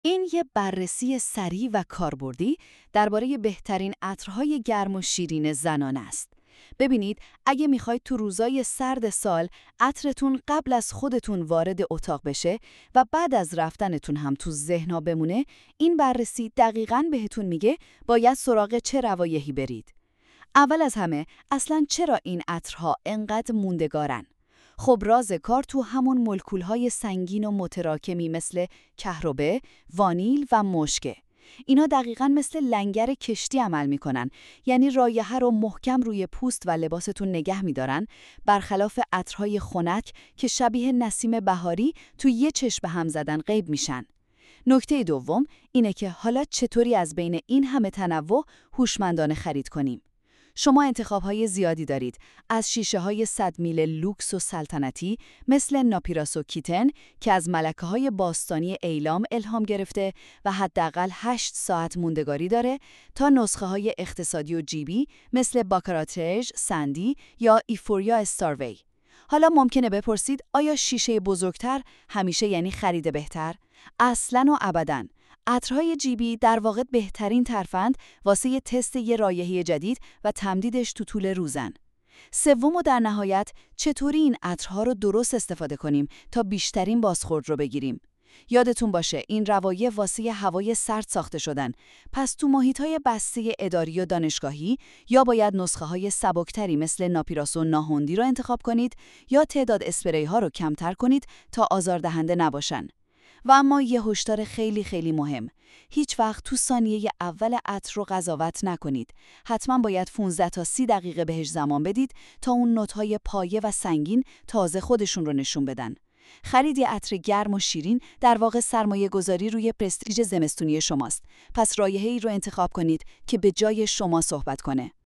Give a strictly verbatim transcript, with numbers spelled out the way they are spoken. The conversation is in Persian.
این یه بررسی سریع و کاربردی درباره بهترین عطرهای گرم و شیرین زنانه است. ببینید، اگه میخواید تو روزای سرد سال عطرتون قبل از خودتون وارد اتاق بشه و بعد از رفتنتون هم تو ذهن‌ها بمونه، این بررسی دقیقاً بهتون میگه باید سراغ چه روایحی برید. اول از همه، اصلاً چرا این عطرها انقدر موندگارن؟ خب راز کار تو همون مولکول‌های سنگین و متراکمی مثل کهربه، وانیل و مشکه. اینا دقیقاً مثل لنگر کشتی عمل میکنن، یعنی رایحه رو محکم روی پوست و لباستون نگه میدارن، برخلاف عطرهای خنک که شبیه نسیم بهاری تو یه چشم هم زدن غیب میشن. نکته دوم اینه که حالا چطوری از بین این همه تنوع هوشمندانه خرید کنیم. شما انتخاب‌های زیادی دارید، از شیشه‌های صد میل لوکس و سلطنتی مثل ناپیراسو کیتن که از ملکه‌های باستانی ایلام الهام گرفته و حداقل هشت ساعت موندگاری داره، تا نسخه‌های اقتصادی و جیبی مثل باکاراتژ، سندی یا ایفوریا استاروی. حالا ممکنه بپرسید آیا شیشه بزرگتر همیشه یعنی خرید بهتر؟ اصلاً و ابداً. عطرهای جیبی در واقع بهترین ترفند واسه یه تست یه رایحه جدید و تمدیدش تو طول روزن. سوم و در نهایت، چطوری این عطرها رو درست استفاده کنیم تا بیشترین بازخورد رو بگیریم. یادتون باشه این روایح واسه هوای سرد ساخته شدن، پس تو محیط‌های بسته اداری و دانشگاهی یا باید نسخه‌های سبکتری مثل ناپیراسو ناهندی رو انتخاب کنید یا تعداد اسپری‌ها رو کمتر کنید تا آزاردهنده نباشن. و اما یه هشدار خیلی خیلی مهم. هیچ وقت تو ثانیه اول عطر رو قضاوت نکنید. حتما باید پانزده تا سی دقیقه بهش زمان بدید تا اون نوت‌های پایه و سنگین تازه خودشون رو نشون بدن. خرید یه عطر گرم و شیرین در واقع سرمایه گذاری روی پرستیژ زمستونی شماست. پس رایحه‌ای رو انتخاب کنید که به جای شما صحبت کنه.